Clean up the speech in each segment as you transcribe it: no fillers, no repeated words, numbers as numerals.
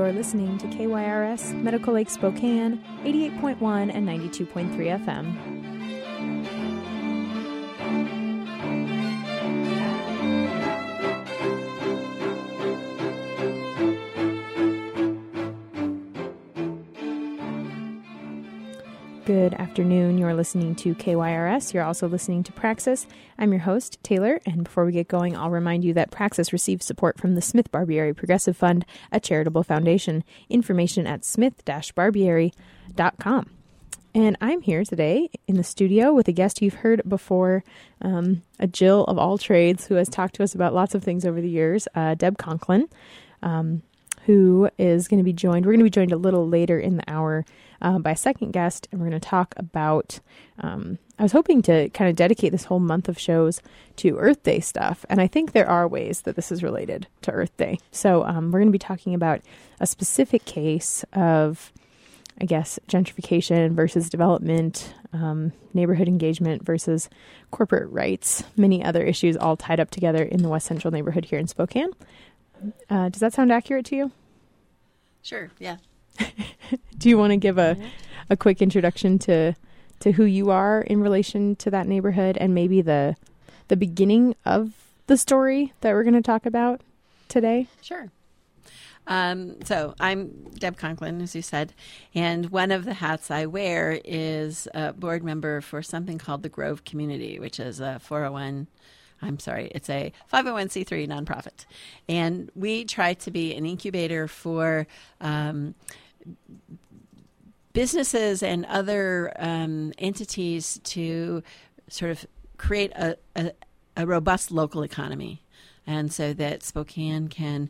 You're listening to KYRS Medical Lake Spokane, 88.1 and 92.3 FM. Good afternoon. You're listening to KYRS. You're also listening to Praxis. I'm your host, Taylor, and before we get going, I'll remind you that Praxis receives support from the Smith Barbieri Progressive Fund, a charitable foundation. Information at smith-barbieri.com. And I'm here today in the studio with a guest you've heard before, a Jill of all trades who has talked to us about lots of things over the years, Deb Conklin, who is going to be joined. We're going to be joined a little later in the hour by a second guest, and we're going to talk about, I was hoping to kind of dedicate this whole month of shows to Earth Day stuff, and I think there are ways that this is related to Earth Day. So we're going to be talking about a specific case of, I guess, gentrification versus development, neighborhood engagement versus corporate rights, many other issues all tied up together in the West Central neighborhood here in Spokane. Does that sound accurate to you? Sure, yeah. Do you want to give a quick introduction to who you are in relation to that neighborhood and maybe the beginning of the story that we're going to talk about today? Sure. So I'm Deb Conklin, as you said, and one of the hats I wear is a board member for something called the Grove Community, which is a it's a 501c3 nonprofit. And we try to be an incubator for businesses and other entities to sort of create a robust local economy. And so that Spokane can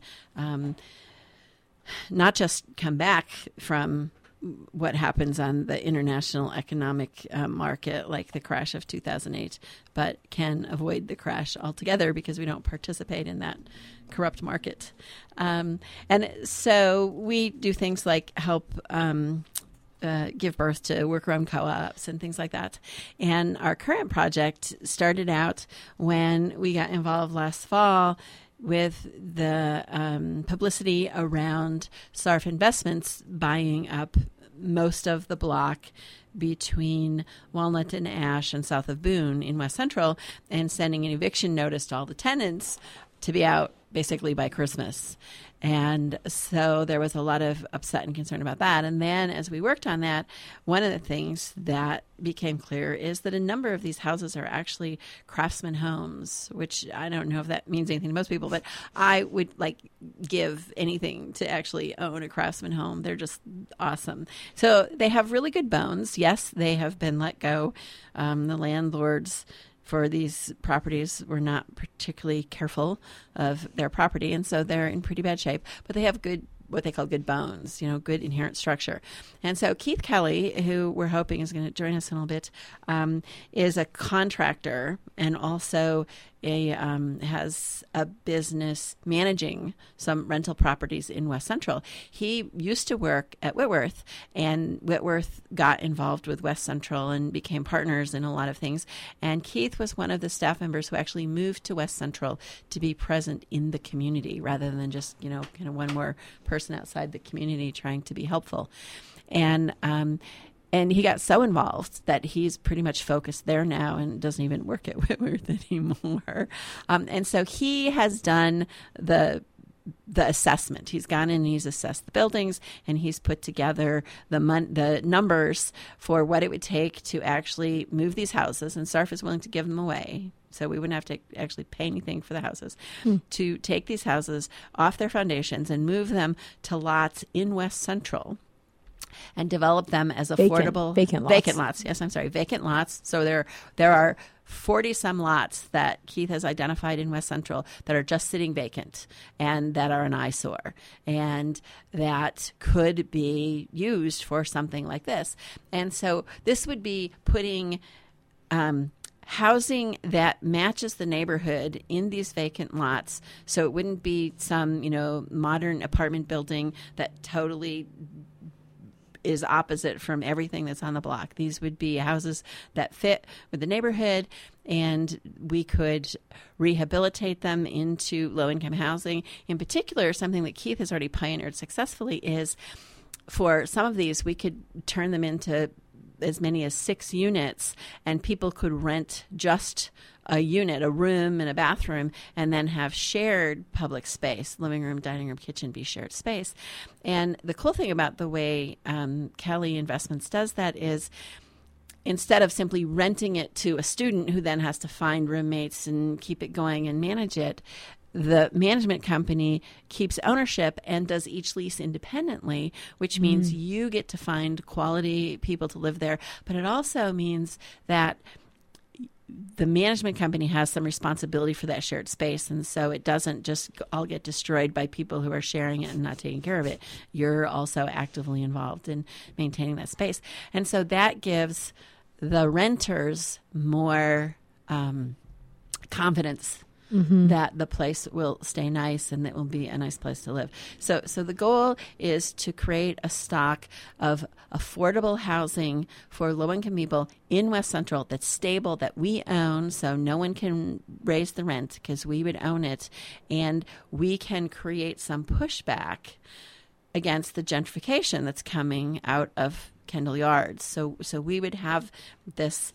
not just come back from what happens on the international economic market, like the crash of 2008, but can avoid the crash altogether because we don't participate in that corrupt market. And so we do things like help give birth to worker-owned co-ops and things like that. And our current project started out when we got involved last fall with the publicity around SARF Investments buying up most of the block between Walnut and Ash and south of Boone in West Central and sending an eviction notice to all the tenants to be out basically by Christmas. And so there was a lot of upset and concern about that. And then as we worked on that, one of the things that became clear is that a number of these houses are actually craftsman homes, which I don't know if that means anything to most people, but I would give anything to actually own a craftsman home. They're just awesome. So they have really good bones. Yes, they have been let go. The landlords for these properties were not particularly careful of their property, and so they're in pretty bad shape. But they have what they call good bones, good inherent structure. And so Keith Kelly, who we're hoping is going to join us in a little bit, is a contractor and also has a business managing some rental properties in West Central. He used to work at Whitworth, and Whitworth got involved with West Central and became partners in a lot of things. And Keith was one of the staff members who actually moved to West Central to be present in the community rather than just, kind of one more person outside the community trying to be helpful. And he got so involved that he's pretty much focused there now and doesn't even work at Whitworth anymore. And so he has done the assessment. He's gone in and he's assessed the buildings, and he's put together the numbers for what it would take to actually move these houses. And SARF is willing to give them away, so we wouldn't have to actually pay anything for the houses, to take these houses off their foundations and move them to lots in West Central and develop them as affordable vacant lots. Yes, I'm sorry, vacant lots. So there are 40-some lots that Keith has identified in West Central that are just sitting vacant and that are an eyesore and that could be used for something like this. And so this would be putting housing that matches the neighborhood in these vacant lots. So it wouldn't be some, modern apartment building that totally is opposite from everything that's on the block. These would be houses that fit with the neighborhood, and we could rehabilitate them into low-income housing. In particular, something that Keith has already pioneered successfully is for some of these, we could turn them into as many as 6 units, and people could rent just a unit, a room and a bathroom, and then have shared public space, living room, dining room, kitchen, be shared space. And the cool thing about the way Kelly Investments does that is, instead of simply renting it to a student who then has to find roommates and keep it going and manage it, the management company keeps ownership and does each lease independently, which means you get to find quality people to live there. But it also means that the management company has some responsibility for that shared space. And so it doesn't just all get destroyed by people who are sharing it and not taking care of it. You're also actively involved in maintaining that space. And so that gives the renters more confidence that the place will stay nice and it will be a nice place to live. So the goal is to create a stock of affordable housing for low-income people in West Central that's stable, that we own, so no one can raise the rent because we would own it, and we can create some pushback against the gentrification that's coming out of Kendall Yards. So we would have this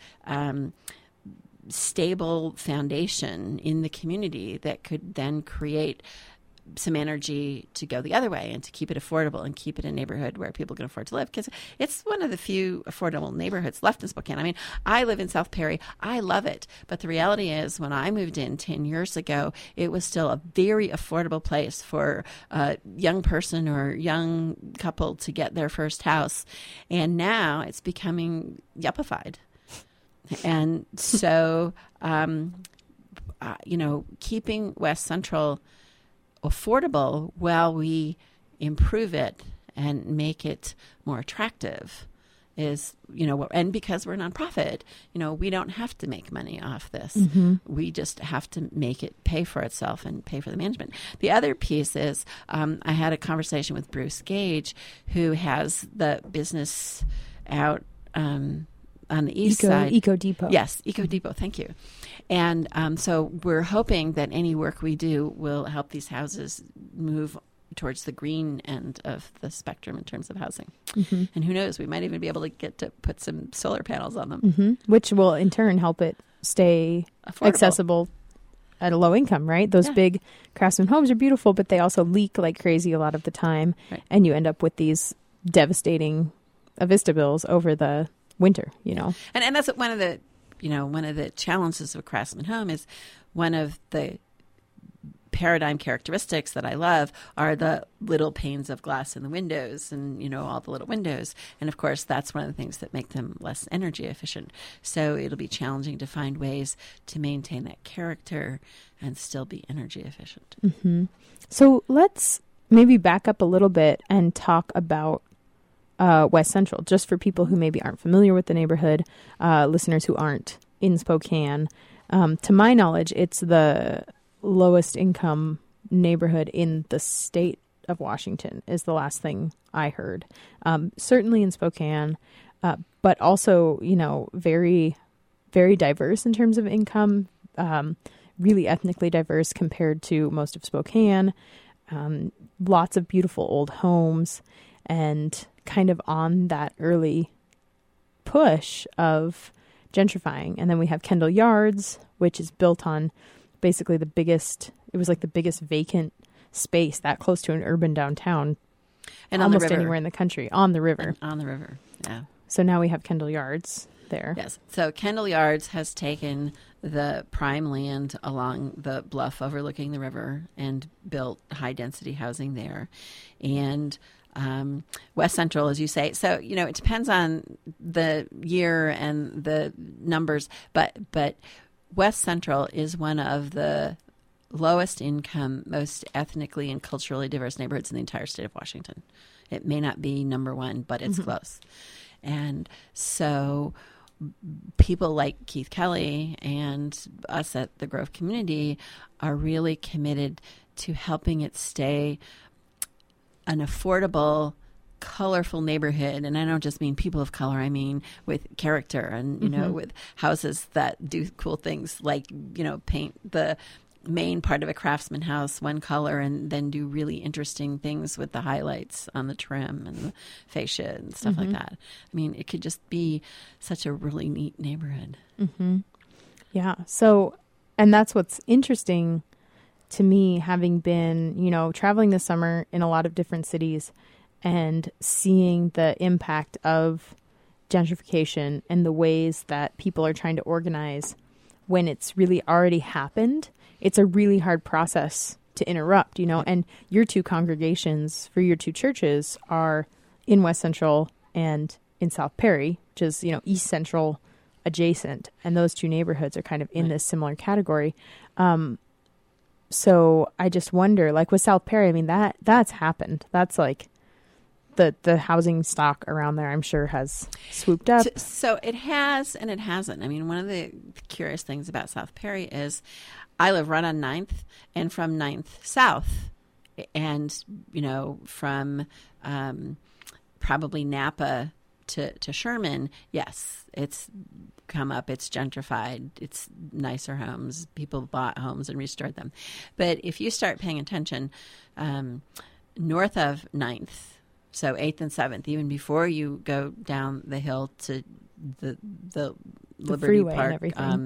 stable foundation in the community that could then create some energy to go the other way and to keep it affordable and keep it a neighborhood where people can afford to live, because it's one of the few affordable neighborhoods left in Spokane. I mean, I live in South Perry. I love it. But the reality is, when I moved in 10 years ago, it was still a very affordable place for a young person or young couple to get their first house. And now it's becoming yuppified. And so, keeping West Central affordable while we improve it and make it more attractive is, and because we're a nonprofit, we don't have to make money off this. We just have to make it pay for itself and pay for the management. The other piece is, I had a conversation with Bruce Gage, who has the business out, on the east side. Eco Depot. Yes, Eco Depot. Thank you. And so we're hoping that any work we do will help these houses move towards the green end of the spectrum in terms of housing. And who knows, we might even be able to get to put some solar panels on them. Which will in turn help it stay affordable, accessible at a low income, right? Those big Craftsman homes are beautiful, but they also leak like crazy a lot of the time. Right. And you end up with these devastating Avista bills over the winter, And that's one of the challenges of a Craftsman home is one of the paradigm characteristics that I love are the little panes of glass in the windows and, all the little windows. And of course, that's one of the things that make them less energy efficient. So it'll be challenging to find ways to maintain that character and still be energy efficient. So let's maybe back up a little bit and talk about West Central, just for people who maybe aren't familiar with the neighborhood, listeners who aren't in Spokane. To my knowledge, it's the lowest income neighborhood in the state of Washington, is the last thing I heard. Certainly in Spokane, but also, very, very diverse in terms of income, really ethnically diverse compared to most of Spokane. Lots of beautiful old homes, and kind of on that early push of gentrifying. And then we have Kendall Yards, which is built on basically the biggest vacant space that close to an urban downtown, and almost anywhere in the country, on the river. And on the river, yeah. So now we have Kendall Yards there. Yes. So Kendall Yards has taken the prime land along the bluff overlooking the river and built high density housing there. And West Central, as you say. So, it depends on the year and the numbers, but West Central is one of the lowest income, most ethnically and culturally diverse neighborhoods in the entire state of Washington. It may not be number one, but it's close. And so people like Keith Kelly and us at the Grove Community are really committed to helping it stay an affordable colorful neighborhood, and I don't just mean people of color, I mean with character and, you know, with houses that do cool things like, you know, paint the main part of a Craftsman house one color and then do really interesting things with the highlights on the trim and the fascia and stuff like that. I mean, it could just be such a really neat neighborhood. Yeah. So, and that's what's interesting to me, having been, you know, traveling this summer in a lot of different cities and seeing the impact of gentrification and the ways that people are trying to organize when it's really already happened. It's a really hard process to interrupt, you know, and your two congregations for your two churches are in West Central and in South Perry, which is, you know, East Central adjacent. And those two neighborhoods are kind of in this similar category. So I just wonder, like with South Perry, I mean, that's happened. That's like the housing stock around there, I'm sure, has swooped up. So it has and it hasn't. I mean, one of the curious things about South Perry is I live right on 9th and from 9th south. And, you know, from probably Napa to Sherman, yes, it's come up, it's gentrified, it's nicer homes, people bought homes and restored them. But if you start paying attention, north of 9th, so 8th and 7th, even before you go down the hill to the Liberty Park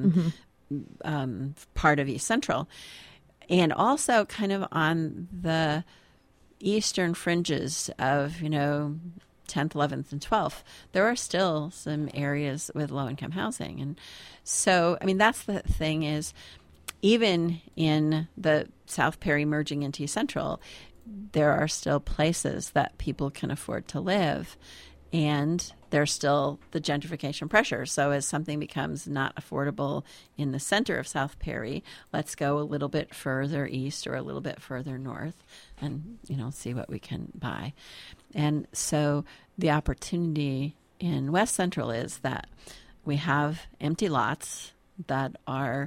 part of East Central, and also kind of on the eastern fringes of, you know, 10th, 11th, and 12th, there are still some areas with low-income housing. And so, I mean, that's the thing is, even in the South Perry merging into East Central, there are still places that people can afford to live. And there's still the gentrification pressure. So as something becomes not affordable in the center of South Perry, let's go a little bit further east or a little bit further north and, you know, see what we can buy. And so the opportunity in West Central is that we have empty lots that are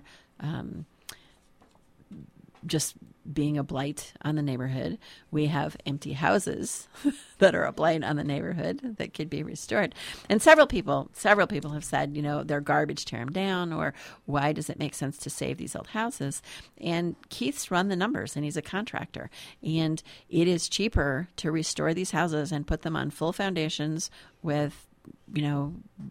just being a blight on the neighborhood. We have empty houses that are a blight on the neighborhood that could be restored. And several people have said, you know, they're garbage, tear them down, or why does it make sense to save these old houses? And Keith's run the numbers, and he's a contractor. And it is cheaper to restore these houses and put them on full foundations with, you know,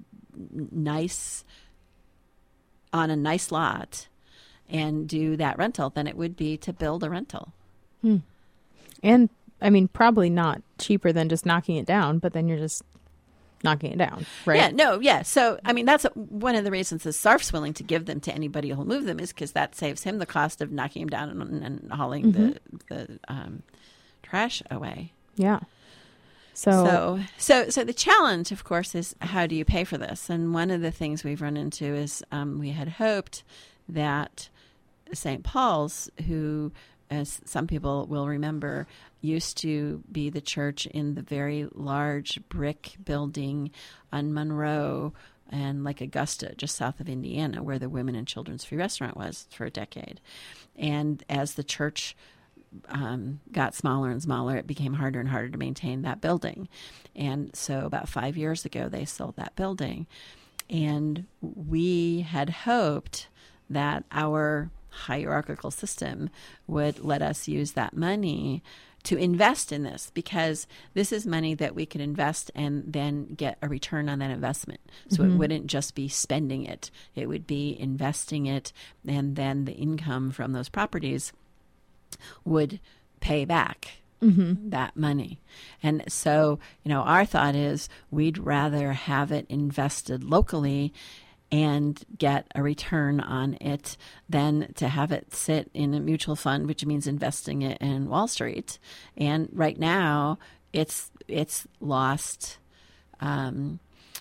on a nice lot and do that rental than it would be to build a rental. And I mean, probably not cheaper than just knocking it down, but then you're just knocking it down, right? Yeah. So, I mean, that's one of the reasons the SARF's willing to give them to anybody who'll move them, is because that saves him the cost of knocking them down and hauling the trash away. Yeah. So the challenge, of course, is how do you pay for this? And one of the things we've run into is we had hoped that St. Paul's, who, as some people will remember, used to be the church in the very large brick building on Monroe and like Augusta, just south of Indiana, where the Women and Children's Free Restaurant was for a decade. And as the church got smaller and smaller, it became harder and harder to maintain that building. And so about 5 years ago, they sold that building. And we had hoped that our hierarchical system would let us use that money to invest in this, because this is money that we could invest and then get a return on that investment. So it wouldn't just be spending it. It would be investing it, and then the income from those properties would pay back that money. And so, you know, our thought is we'd rather have it invested locally and get a return on it than to have it sit in a mutual fund, which means investing it in Wall Street. And right now, it's lost 5%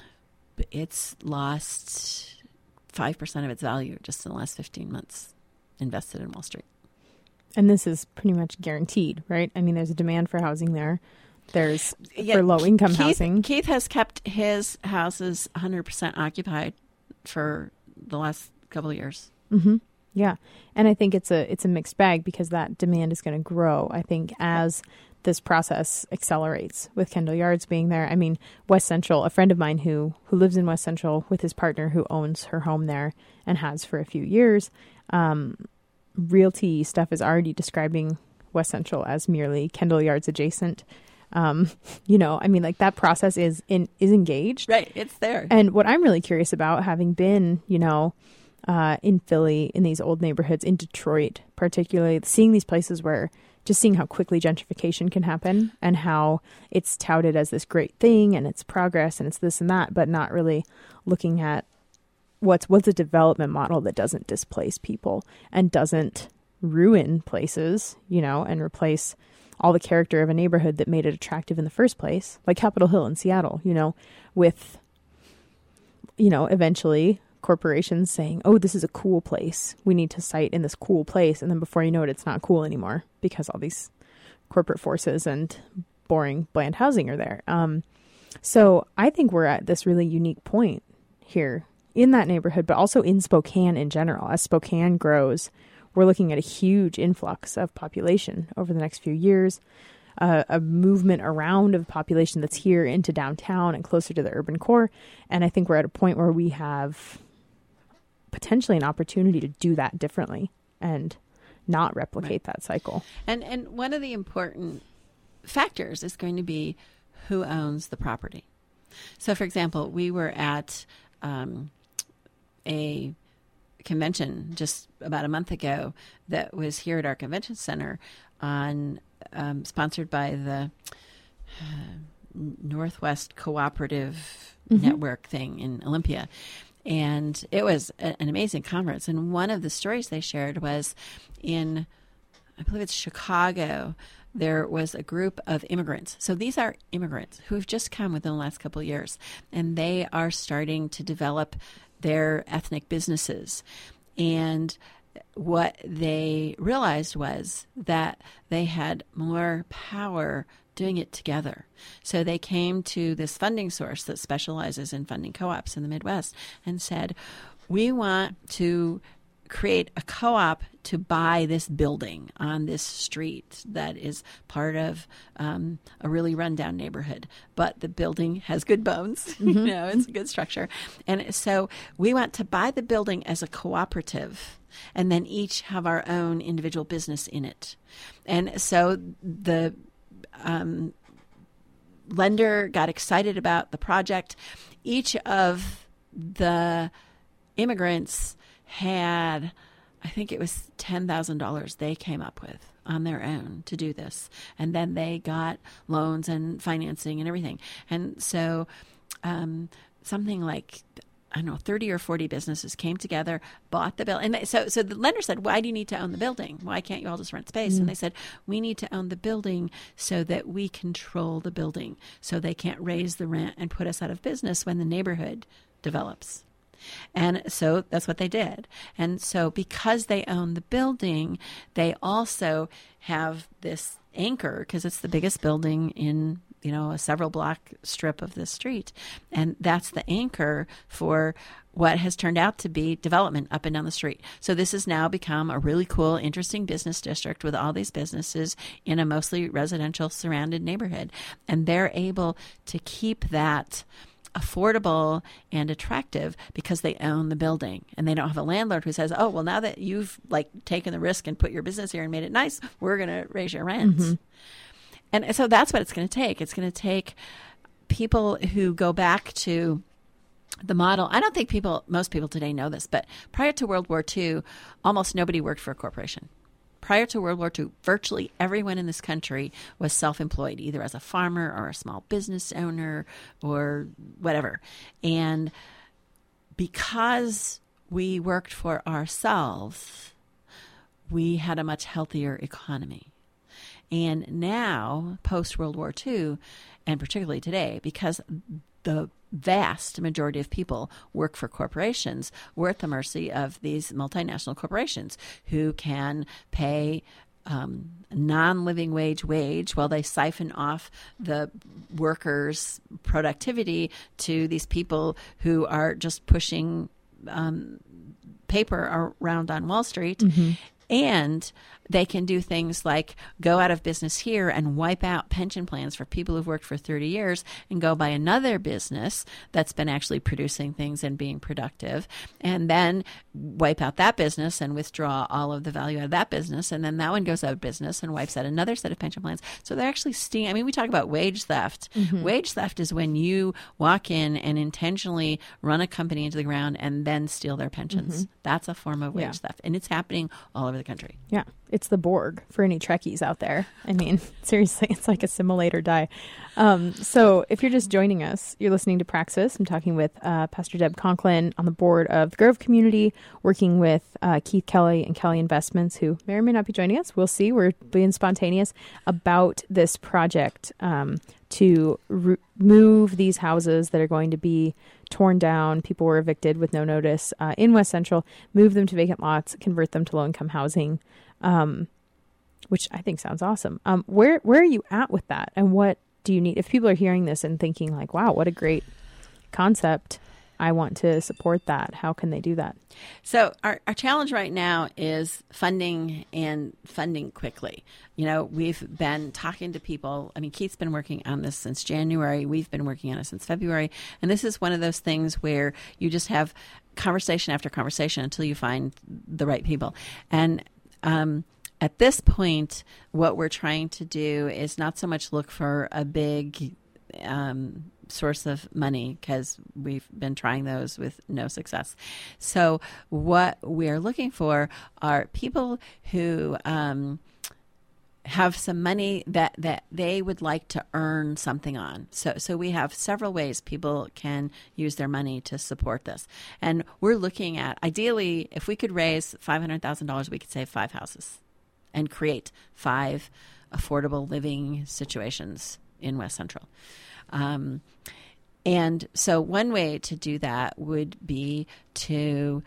of its value just in the last 15 months invested in Wall Street. And this is pretty much guaranteed, right? I mean, there's a demand for housing there. There's for low-income housing. Keith has kept his houses 100% occupied for the last couple of years. Yeah. And I think it's a mixed bag because that demand is going to grow, I think, as this process accelerates with Kendall Yards being there. I mean, West Central, a friend of mine who lives in West Central with his partner who owns her home there and has for a few years, Realty stuff is already describing West Central as merely Kendall Yards adjacent. Like that process is engaged. Right. It's there. And what I'm really curious about, having been, in Philly, in these old neighborhoods, in Detroit, particularly seeing these places where just seeing how quickly gentrification can happen and how it's touted as this great thing and it's progress and it's this and that, but not really looking at what's a development model that doesn't displace people and doesn't ruin places, and replace all the character of a neighborhood that made it attractive in the first place, like Capitol Hill in Seattle, with, eventually corporations saying, oh, this is a cool place. We need to site in this cool place. And then before you know it, it's not cool anymore because all these corporate forces and boring, bland housing are there. So I think we're at this really unique point here in that neighborhood, but also in Spokane in general. As Spokane grows, we're looking at a huge influx of population over the next few years, a movement around of population that's here into downtown and closer to the urban core. And I think we're at a point where we have potentially an opportunity to do that differently and not replicate that cycle. And one of the important factors is going to be who owns the property. So, for example, we were at a convention just about a month ago that was here at our convention center on sponsored by the Northwest Cooperative Network thing in Olympia. And it was an amazing conference. And one of the stories they shared was in, I believe it's Chicago, there was a group of immigrants. So these are immigrants who have just come within the last couple of years, and they are starting to develop their ethnic businesses. And what they realized was that they had more power doing it together. So they came to this funding source that specializes in funding co-ops in the Midwest and said, we want to create a co-op to buy this building on this street that is part of a really rundown neighborhood. But the building has good bones. It's a good structure. And so we want to buy the building as a cooperative and then each have our own individual business in it. And so the lender got excited about the project. Each of the immigrants had, I think it was $10,000 they came up with on their own to do this. And then they got loans and financing and everything. And so something like, 30 or 40 businesses came together, bought the building. And so the lender said, why do you need to own the building? Why can't you all just rent space? And they said, we need to own the building so that we control the building, so they can't raise the rent and put us out of business when the neighborhood develops. And so that's what they did. And so because they own the building, they also have this anchor, because it's the biggest building in a several block strip of this street. And that's the anchor for what has turned out to be development up and down the street. So this has now become a really cool, interesting business district with all these businesses in a mostly residential surrounded neighborhood. And they're able to keep that affordable and attractive because they own the building, and they don't have a landlord who says, oh, well, now that you've taken the risk and put your business here and made it nice, we're going to raise your rent. And so that's what it's going to take. It's going to take people who go back to the model. I don't think most people today know this, but prior to World War II, almost nobody worked for a corporation. Prior to World War II, virtually everyone in this country was self-employed, either as a farmer or a small business owner or whatever. And because we worked for ourselves, we had a much healthier economy. And now, post-World War II, and particularly today, because the vast majority of people work for corporations, we're at the mercy of these multinational corporations who can pay non-living wage while they siphon off the workers' productivity to these people who are just pushing paper around on Wall Street. Mm-hmm. And they can do things like go out of business here and wipe out pension plans for people who've worked for 30 years and go buy another business that's been actually producing things and being productive, and then wipe out that business and withdraw all of the value out of that business. And then that one goes out of business and wipes out another set of pension plans. So they're actually I mean, we talk about wage theft. Mm-hmm. Wage theft is when you walk in and intentionally run a company into the ground and then steal their pensions. Mm-hmm. That's a form of wage theft. And it's happening all over the country. Yeah. It's the Borg for any Trekkies out there. I mean, seriously, it's like a simulate or die. So if you're just joining us, you're listening to Praxis. I'm talking with Pastor Deb Conklin on the board of the Grove Community, working with Keith Kelly and Kelly Investments, who may or may not be joining us. We'll see. We're being spontaneous about this project to move these houses that are going to be torn down. People were evicted with no notice in West Central, move them to vacant lots, convert them to low-income housing, which I think sounds awesome. Where are you at with that? And what do you need? If people are hearing this and thinking like, wow, what a great concept, I want to support that, how can they do that? So our challenge right now is funding and funding quickly. You know, we've been talking to people. I mean, Keith's been working on this since January. We've been working on it since February. And this is one of those things where you just have conversation after conversation until you find the right people. And at this point, what we're trying to do is not so much look for a big source of money, because we've been trying those with no success. So what we're looking for are people who have some money that they would like to earn something on. So we have several ways people can use their money to support this. And we're looking at, ideally, if we could raise $500,000, we could save 5 houses and create 5 affordable living situations in West Central. And so one way to do that would be to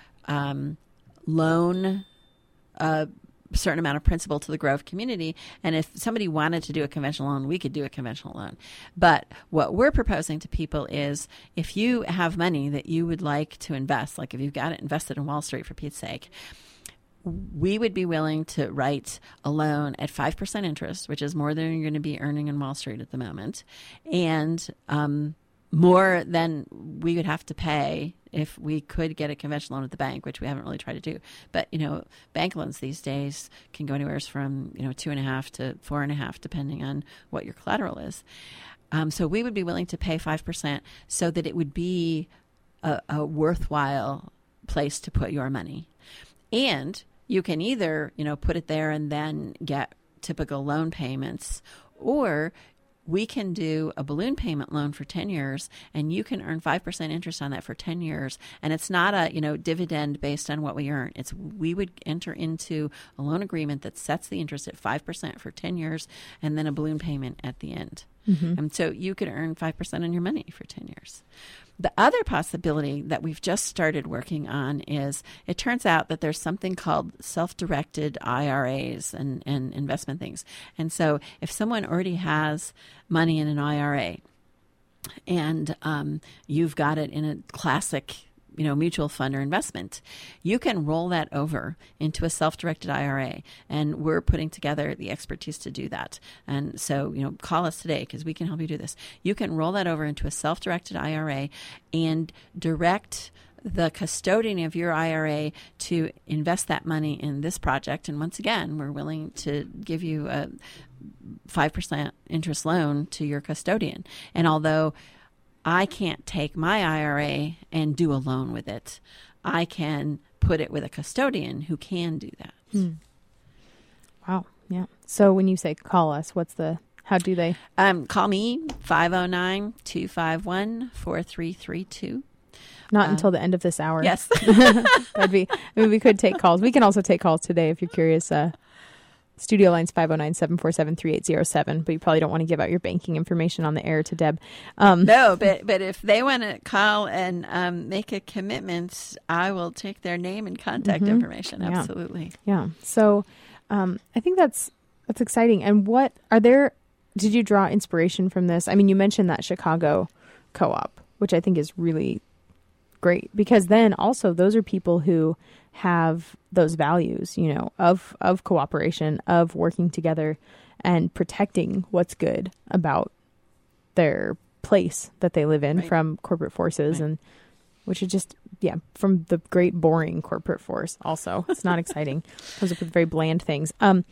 loan a certain amount of principal to the Grove community. And if somebody wanted to do a conventional loan, we could do a conventional loan. But what we're proposing to people is, if you have money that you would like to invest, like if you've got it invested in Wall Street, for Pete's sake, we would be willing to write a loan at 5% interest, which is more than you're going to be earning in Wall Street at the moment, and more than we would have to pay if we could get a conventional loan at the bank, which we haven't really tried to do. But, you know, bank loans these days can go anywhere from, 2.5 to 4.5, depending on what your collateral is. So we would be willing to pay 5% so that it would be a worthwhile place to put your money. And you can either, put it there and then get typical loan payments, or we can do a balloon payment loan for 10 years, and you can earn 5% interest on that for 10 years. And it's not a, dividend based on what we earn. We would enter into a loan agreement that sets the interest at 5% for 10 years and then a balloon payment at the end. Mm-hmm. And so you could earn 5% on your money for 10 years. The other possibility that we've just started working on is, it turns out that there's something called self-directed IRAs and investment things. And so if someone already has money in an IRA and you've got it in a classic mutual fund or investment, you can roll that over into a self-directed IRA. And we're putting together the expertise to do that. And so, call us today because we can help you do this. You can roll that over into a self-directed IRA and direct the custodian of your IRA to invest that money in this project. And once again, we're willing to give you a 5% interest loan to your custodian. And although I can't take my IRA and do a loan with it, I can put it with a custodian who can do that. Wow. Yeah. So when you say call us, how do they? Call me, 509-251-4332. Not until the end of this hour. Yes. We could take calls. We can also take calls today if you're curious. Studio line's 509-747-3807, but you probably don't want to give out your banking information on the air to Deb. No, but if they want to call and make a commitment, I will take their name and contact information. Absolutely. Yeah. So I think that's exciting. And did you draw inspiration from this? I mean, you mentioned that Chicago co-op, which I think is really great, because then also those are people who have those values, you know, of cooperation, of working together and protecting what's good about their place that they live in from corporate forces, and which is just, from the great boring corporate force also. It's not exciting. Comes up with very bland things.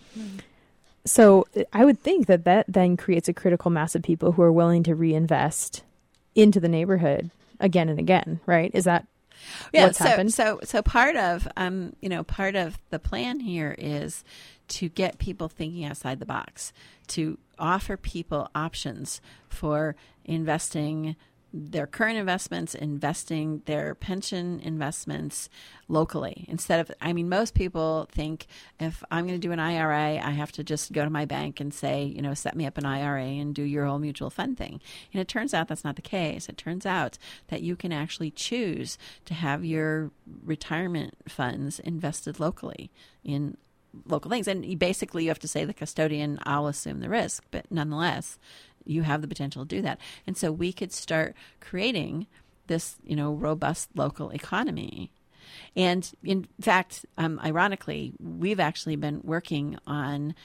So I would think that then creates a critical mass of people who are willing to reinvest into the neighborhood again and again, right? Is that what's happened? So part of part of the plan here is to get people thinking outside the box, to offer people options for investing their current investments, investing their pension investments locally. Instead of, most people think if I'm going to do an IRA, I have to just go to my bank and say, set me up an IRA and do your whole mutual fund thing. And it turns out that's not the case. It turns out that you can actually choose to have your retirement funds invested locally in local things. And you have to say the custodian, I'll assume the risk, but nonetheless, you have the potential to do that. And so we could start creating this, robust local economy. And in fact, ironically, we've actually been working on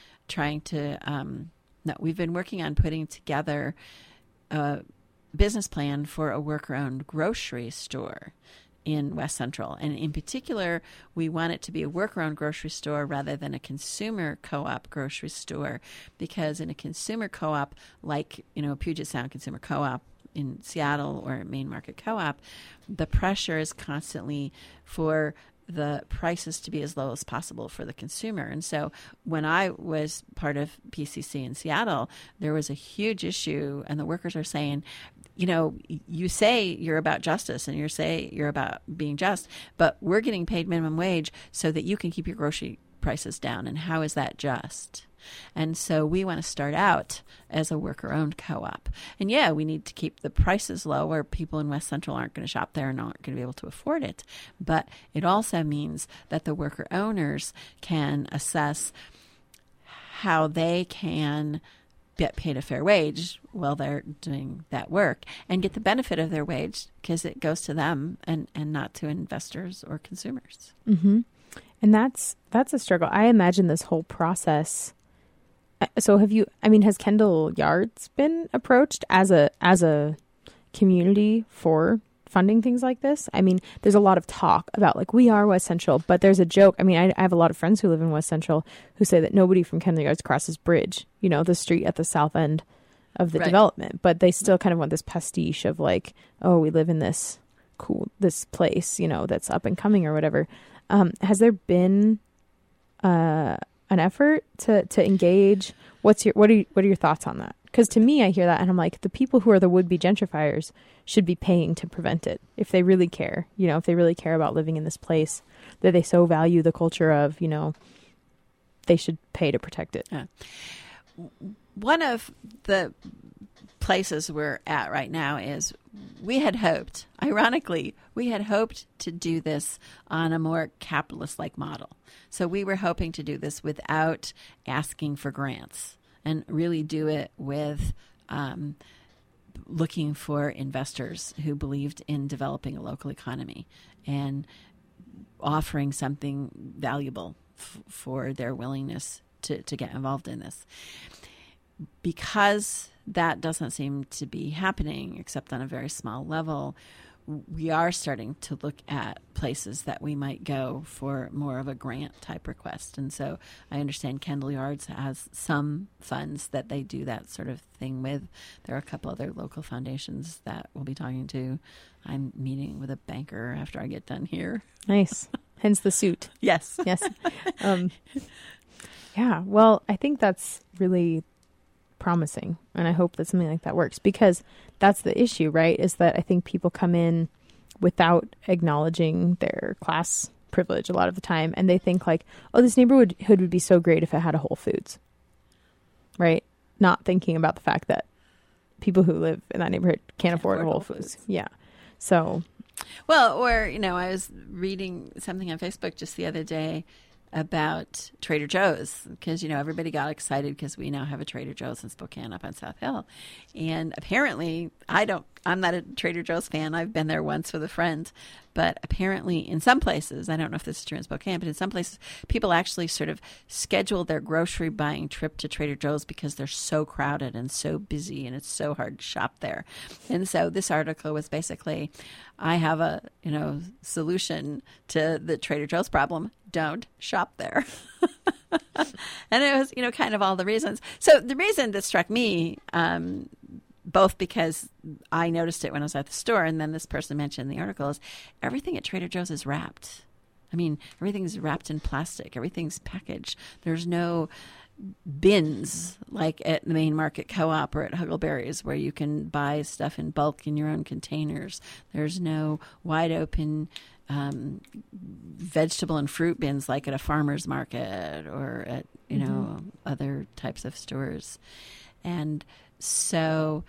we've been working on putting together a business plan for a worker-owned grocery store in West Central. And in particular, we want it to be a worker-owned grocery store rather than a consumer co-op grocery store, because in a consumer co-op, like, Puget Sound Consumer Co-op in Seattle or Main Market Co-op, the pressure is constantly for the prices to be as low as possible for the consumer. And so when I was part of PCC in Seattle, there was a huge issue, and the workers are saying, you say you're about justice and you say you're about being just, but we're getting paid minimum wage so that you can keep your grocery prices down. And how is that just? And so we want to start out as a worker-owned co-op. And we need to keep the prices low where people in West Central aren't going to shop there and aren't going to be able to afford it. But it also means that the worker owners can assess how they can get paid a fair wage while they're doing that work and get the benefit of their wage, because it goes to them and not to investors or consumers. Mm-hmm. And that's a struggle. I imagine this whole process. So has Kendall Yards been approached as a community for funding things like this? There's a lot of talk about, like, we are West Central, but there's a joke. I have a lot of friends who live in West Central who say that nobody from Kendall Yards crosses bridge, the street at the south end of the development, but they still kind of want this pastiche of, like, oh, we live in this place, that's up and coming or whatever. Has there been an effort to engage? What are your thoughts on that? Because to me, I hear that and I'm like, the people who are the would-be gentrifiers should be paying to prevent it if they really care. If they really care about living in this place that they so value the culture of, they should pay to protect it. One of the places we're at right now is we had hoped to do this on a more capitalist-like model. So we were hoping to do this without asking for grants and really do it with looking for investors who believed in developing a local economy and offering something valuable for their willingness to get involved in this. Because that doesn't seem to be happening except on a very small level, we are starting to look at places that we might go for more of a grant type request. And so I understand Kendall Yards has some funds that they do that sort of thing with. There are a couple other local foundations that we'll be talking to. I'm meeting with a banker after I get done here. Nice. Hence the suit. Yes. Yes. Yeah. Well, I think that's really promising, and I hope that something like that works, because that's the issue, right? Is that I think people come in without acknowledging their class privilege a lot of the time, and they think like, oh, this neighborhood would be so great if it had a Whole Foods, right? Not thinking about the fact that people who live in that neighborhood can't afford a Whole Foods. Yeah. So, well, or I was reading something on Facebook just the other day about Trader Joe's, because, everybody got excited because we now have a Trader Joe's in Spokane up on South Hill. And apparently, I don't I'm not a Trader Joe's fan. I've been there once with a friend, but apparently in some places, I don't know if this is true in Spokane, but in some places, people actually sort of schedule their grocery buying trip to Trader Joe's because they're so crowded and so busy and it's so hard to shop there. And so this article was basically, I have a, solution to the Trader Joe's problem. Don't shop there. And it was, kind of all the reasons. So the reason that struck me, both because I noticed it when I was at the store, and then this person mentioned in the article, is everything at Trader Joe's is wrapped. I mean, everything's wrapped in plastic. Everything's packaged. There's no bins like at the Main Market Co-op or at Huggleberries where you can buy stuff in bulk in your own containers. There's no wide open vegetable and fruit bins like at a farmer's market or at, other types of stores. And so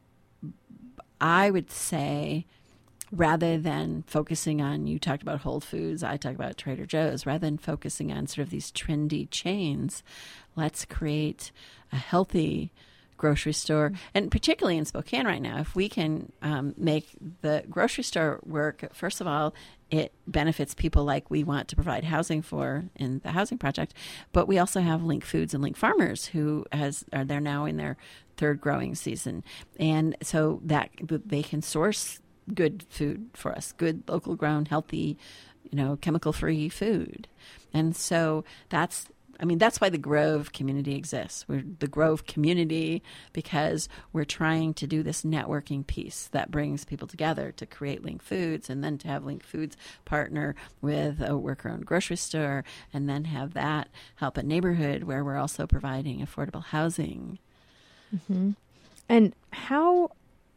I would say, rather than focusing on, you talked about Whole Foods, I talked about Trader Joe's, rather than focusing on sort of these trendy chains, let's create a healthy grocery store. And particularly in Spokane right now, if we can make the grocery store work, first of all, it benefits people like we want to provide housing for in the housing project. But we also have Link Foods and Link Farmers who they're now in their third growing season. And so that they can source good food for us, good local grown, healthy, chemical free food. And so that's why the Grove community exists. We're the Grove community because we're trying to do this networking piece that brings people together to create Link Foods, and then to have Link Foods partner with a worker-owned grocery store, and then have that help a neighborhood where we're also providing affordable housing. Mm-hmm. And how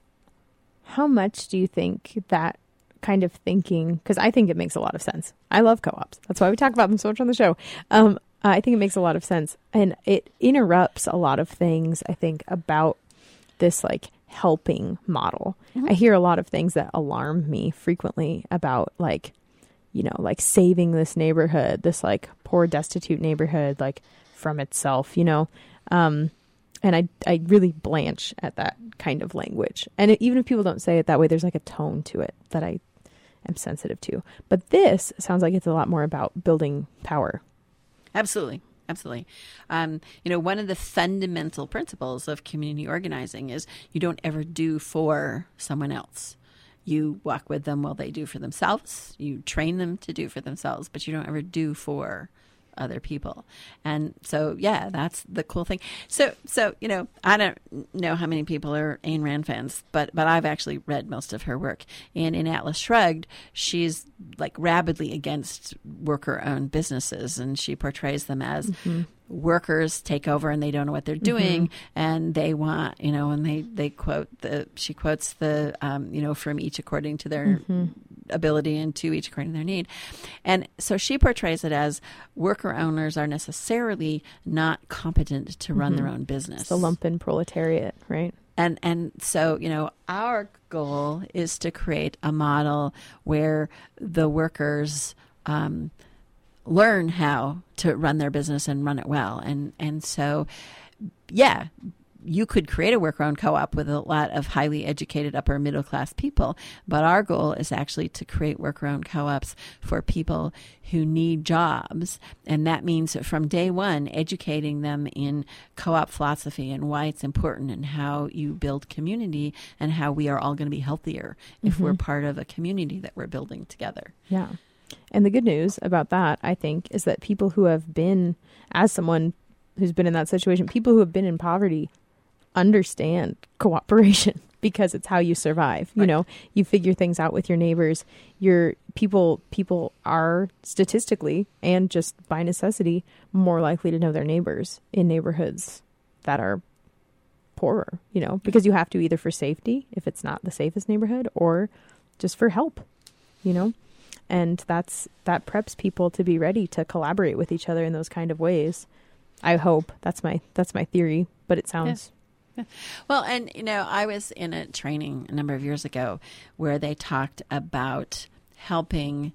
much do you think that kind of thinking, because I think it makes a lot of sense. I love co-ops. That's why we talk about them so much on the show. I think it makes a lot of sense, and it interrupts a lot of things, I think, about this like helping model. Mm-hmm. I hear a lot of things that alarm me frequently about like saving this neighborhood, this like poor, destitute neighborhood, like from itself, and I really blanch at that kind of language. And even if people don't say it that way, there's like a tone to it that I am sensitive to. But this sounds like it's a lot more about building power. Absolutely. Absolutely. One of the fundamental principles of community organizing is you don't ever do for someone else. You walk with them while they do for themselves. You train them to do for themselves, but you don't ever do for other people. And so, yeah, that's the cool thing. So, I don't know how many people are Ayn Rand fans, but I've actually read most of her work. And in Atlas Shrugged, she's like rabidly against worker-owned businesses, and she portrays them as workers take over and they don't know what they're doing, and they want, and she quotes the, from each according to their ability and to each according to their need. And so she portrays it as worker owners are necessarily not competent to run their own business. It's the lumpen proletariat, right? And so, our goal is to create a model where the workers learn how to run their business and run it well. And so, yeah, you could create a worker-owned co-op with a lot of highly educated upper middle class people, but our goal is actually to create worker-owned co-ops for people who need jobs. And that means from day one, educating them in co-op philosophy and why it's important and how you build community and how we are all going to be healthier if we're part of a community that we're building together. Yeah. And the good news about that, I think, is that people who have been, as someone who's been in that situation, people who have been in poverty understand cooperation because it's how you survive. Right. You figure things out with your neighbors. Your people are statistically and just by necessity more likely to know their neighbors in neighborhoods that are poorer, because you have to either for safety, if it's not the safest neighborhood, or just for help, and that preps people to be ready to collaborate with each other in those kind of ways. I hope that's my theory, but it sounds. Yeah. Well, and, I was in a training a number of years ago where they talked about helping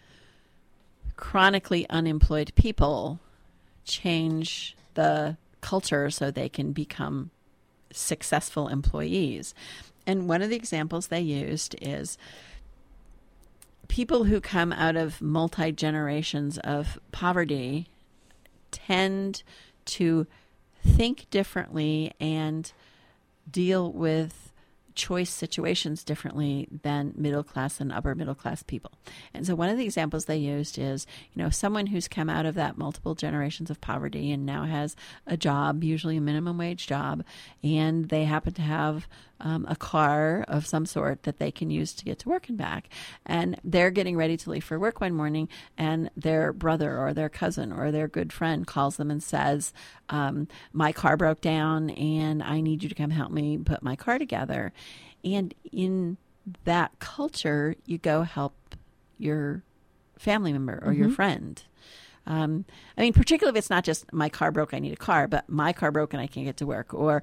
chronically unemployed people change the culture so they can become successful employees. And one of the examples they used is people who come out of multi-generations of poverty tend to think differently and deal with choice situations differently than middle class and upper middle class people. And so one of the examples they used is, someone who's come out of that multiple generations of poverty and now has a job, usually a minimum wage job, and they happen to have a car of some sort that they can use to get to work and back. And they're getting ready to leave for work one morning, and their brother or their cousin or their good friend calls them and says, my car broke down and I need you to come help me put my car together. And in that culture, you go help your family member or your friend. Particularly if it's not just my car broke, I need a car, but my car broke and I can't get to work, or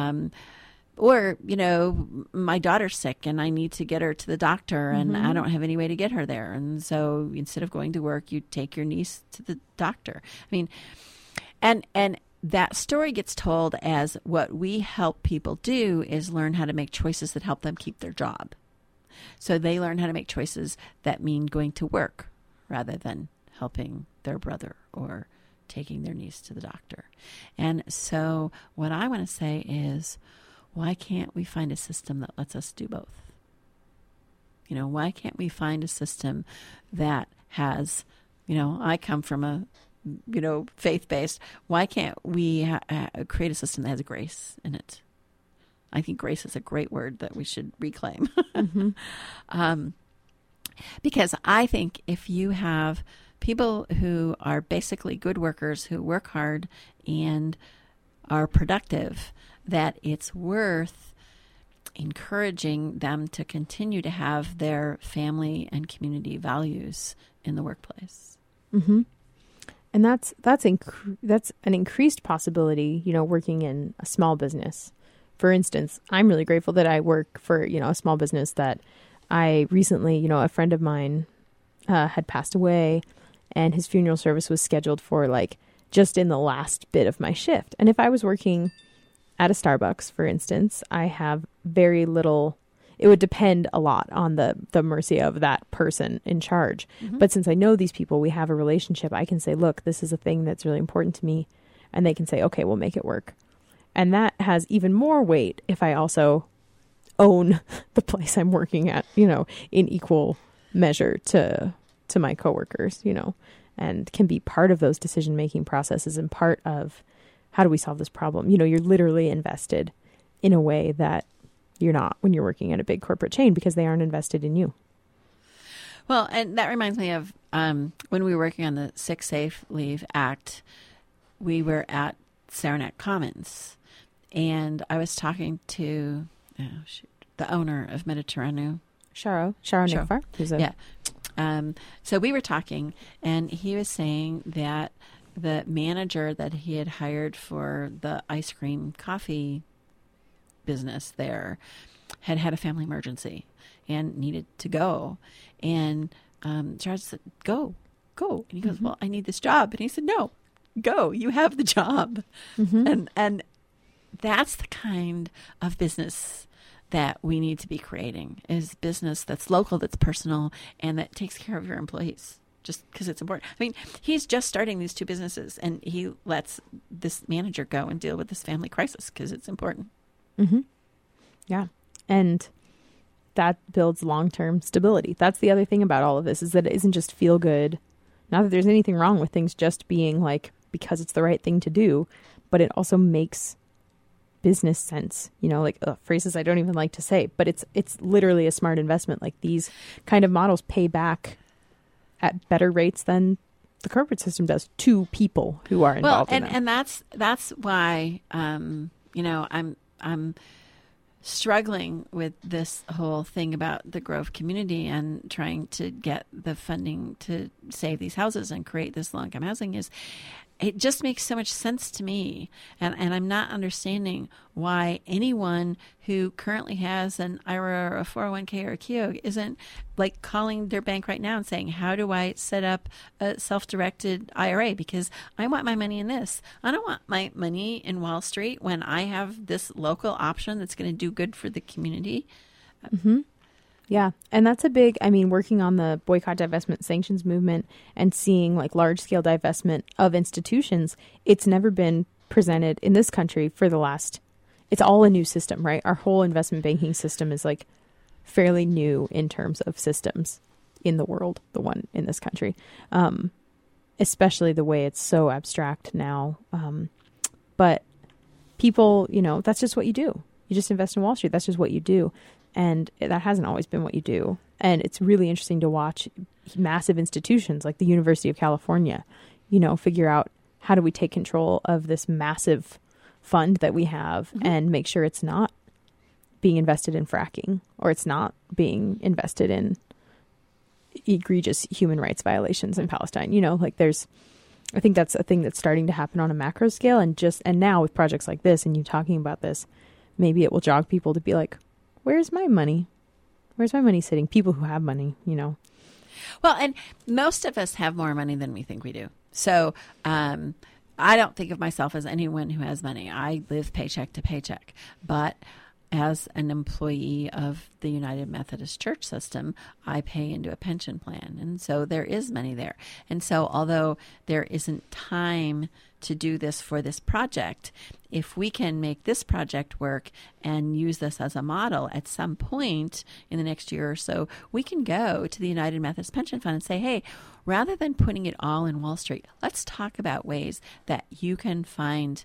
my daughter's sick and I need to get her to the doctor and I don't have any way to get her there. And so instead of going to work, you take your niece to the doctor. And that story gets told as what we help people do is learn how to make choices that help them keep their job. So they learn how to make choices that mean going to work rather than helping their brother or taking their niece to the doctor. And so what I want to say is, why can't we find a system that lets us do both? Why can't we find a system that has, I come from a, faith-based. Why can't we create a system that has grace in it? I think grace is a great word that we should reclaim. Because I think if you have people who are basically good workers who work hard and are productive, that it's worth encouraging them to continue to have their family and community values in the workplace. And that's an increased possibility, working in a small business. For instance, I'm really grateful that I work for, a small business that I recently, a friend of mine had passed away, and his funeral service was scheduled for just in the last bit of my shift. And if I was working at a Starbucks, for instance, I have very little, it would depend a lot on the mercy of that person in charge. But since I know these people, we have a relationship, I can say, look, this is a thing that's really important to me. And they can say, okay, we'll make it work. And that has even more weight if I also own the place I'm working at, in equal measure to my coworkers, and can be part of those decision-making processes and part of how do we solve this problem? You're literally invested in a way that you're not when you're working at a big corporate chain because they aren't invested in you. Well, and that reminds me of when we were working on the Sick Safe Leave Act, we were at Saranac Commons, and I was talking to the owner of Mediterranean. Sharo Nikfar. So we were talking, and he was saying that the manager that he had hired for the ice cream coffee business there had a family emergency and needed to go. And Charles said, go. And he goes, well, I need this job. And he said, no, go. You have the job. And that's the kind of business that we need to be creating, is business that's local, that's personal, and that takes care of your employees. Just because it's important. He's just starting these two businesses, and he lets this manager go and deal with this family crisis because it's important. Yeah. And that builds long-term stability. That's the other thing about all of this, is that it isn't just feel good. Not that there's anything wrong with things just being because it's the right thing to do, but it also makes business sense, phrases I don't even like to say, but it's literally a smart investment. These kind of models pay back at better rates than the corporate system does to people who are involved in them. And that's why I'm struggling with this whole thing about the Grove community and trying to get the funding to save these houses and create this low-income housing. Is it just makes so much sense to me. And I'm not understanding why anyone who currently has an IRA or a 401k or a Keogh isn't like calling their bank right now and saying, how do I set up a self-directed IRA? Because I want my money in this. I don't want my money in Wall Street when I have this local option that's going to do good for the community. Mm-hmm. Yeah. And that's a big, I mean, working on the boycott, divestment, sanctions movement and seeing like large scale divestment of institutions, it's never been presented in this country for the last, it's all a new system, right? Our whole investment banking system is like fairly new in terms of systems in the world, the one in this country, especially the way it's so abstract now. But people, you know, that's just what you do. You just invest in Wall Street. That's just what you do. And that hasn't always been what you do. And it's really interesting to watch massive institutions like the University of California, you know, figure out how do we take control of this massive fund that we have and make sure it's not being invested in fracking or it's not being invested in egregious human rights violations in Palestine. You know, like I think that's a thing that's starting to happen on a macro scale. And now with projects like this and you talking about this, maybe it will jog people to be like, where's my money? Where's my money sitting? People who have money, you know. Well, and most of us have more money than we think we do. So I don't think of myself as anyone who has money. I live paycheck to paycheck. But as an employee of the United Methodist Church system, I pay into a pension plan. And so there is money there. And so although there isn't time to do this for this project, if we can make this project work and use this as a model at some point in the next year or so, we can go to the United Methodist Pension Fund and say, hey, rather than putting it all in Wall Street, let's talk about ways that you can find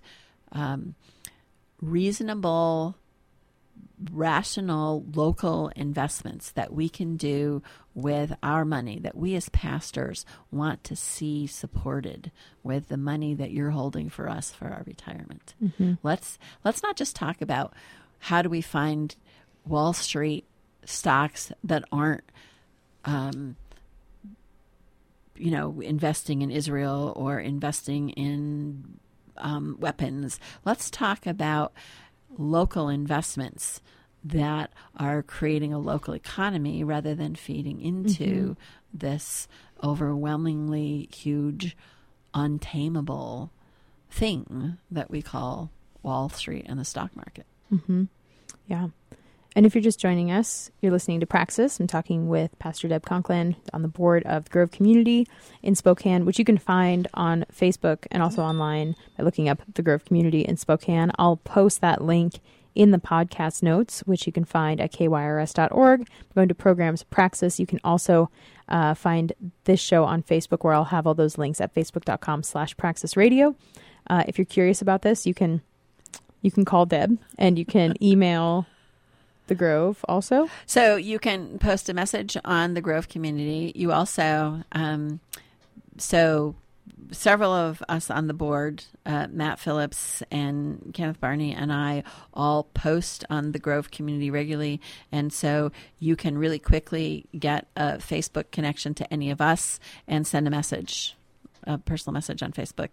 reasonable, rational local investments that we can do with our money that we as pastors want to see supported with the money that you're holding for us for our retirement. Mm-hmm. Let's not just talk about how do we find Wall Street stocks that aren't investing in Israel or investing in weapons. Let's talk about local investments that are creating a local economy rather than feeding into this overwhelmingly huge, untamable thing that we call Wall Street and the stock market. Mm-hmm. Yeah. And if you're just joining us, you're listening to Praxis. I'm talking with Pastor Deb Conklin on the board of the Grove Community in Spokane, which you can find on Facebook and also online by looking up the Grove Community in Spokane. I'll post that link in the podcast notes, which you can find at kyrs.org. Going to programs Praxis. You can also find this show on Facebook, where I'll have all those links at facebook.com/praxisradio. If you're curious about this, you can call Deb and you can email the Grove also. So you can post a message on the Grove Community. You also, so several of us on the board, Matt Phillips and Kenneth Barney and I all post on the Grove Community regularly. And so you can really quickly get a Facebook connection to any of us and send a personal message on Facebook.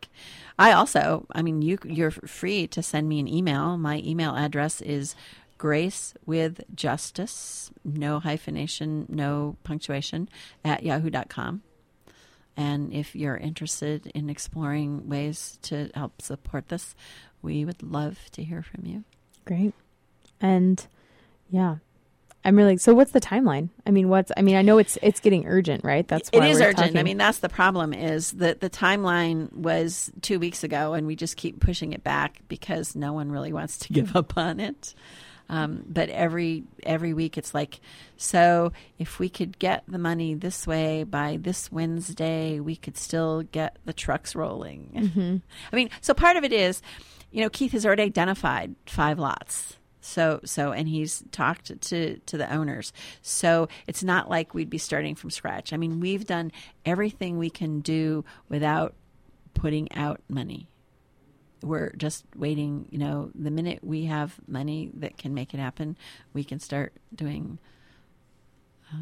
You're free to send me an email. My email address is gracewithjustice, no hyphenation, no punctuation, @yahoo.com. And if you're interested in exploring ways to help support this, we would love to hear from you. Great. And yeah, I'm really, so what's the timeline? I know it's getting urgent, right? That's why it is we're urgent. talking. That's the problem, is that the timeline was 2 weeks ago and we just keep pushing it back because no one really wants to give up on it. But every week it's like, so if we could get the money this way by this Wednesday, we could still get the trucks rolling. Mm-hmm. So part of it is, Keith has already identified 5 lots. So, and he's talked to the owners. So it's not like we'd be starting from scratch. We've done everything we can do without putting out money. We're just waiting, the minute we have money that can make it happen, we can start doing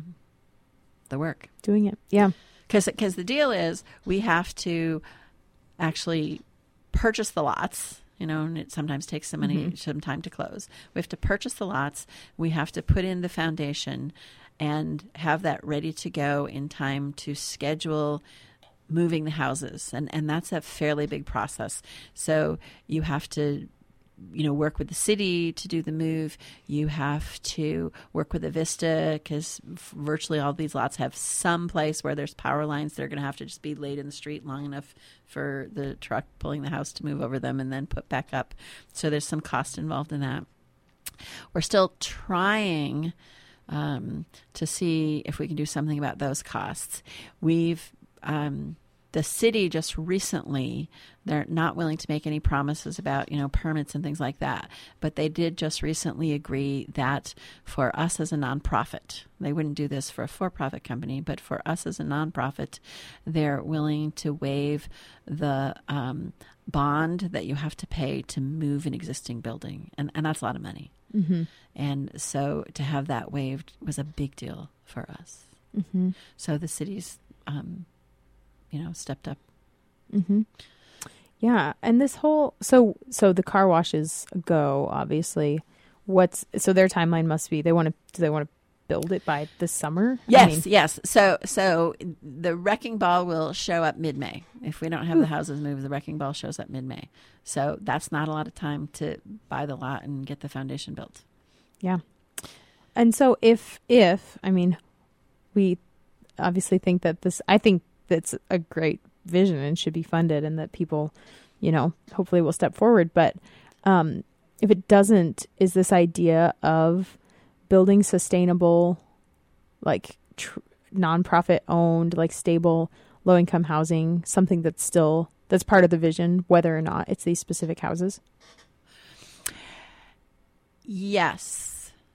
the work. Doing it, yeah. Because the deal is we have to actually purchase the lots. And it sometimes takes some time to close. We have to purchase the lots. We have to put in the foundation and have that ready to go in time to schedule moving the houses. And that's a fairly big process. So you have to work with the city to do the move. You have to work with Avista because virtually all these lots have some place where there's power lines that are going to have to just be laid in the street long enough for the truck pulling the house to move over them and then put back up. So there's some cost involved in that. We're still trying to see if we can do something about those costs. The city just recently, they're not willing to make any promises about, permits and things like that. But they did just recently agree that for us as a nonprofit, they wouldn't do this for a for-profit company, but for us as a nonprofit, they're willing to waive the bond that you have to pay to move an existing building. And that's a lot of money. Mm-hmm. And so to have that waived was a big deal for us. Mm-hmm. So the city's stepped up. Mm-hmm. Yeah. And this whole, so the car washes go, obviously. So their timeline must be, do they want to build it by this summer? Yes, yes. So the wrecking ball will show up mid-May. If we don't have the houses moved, the wrecking ball shows up mid-May. So that's not a lot of time to buy the lot and get the foundation built. Yeah. And so if we obviously think that I think that's a great vision and should be funded and that people, hopefully will step forward. But if it doesn't, is this idea of building sustainable, like nonprofit owned, like stable, low income housing, something that's part of the vision, whether or not it's these specific houses? Yes.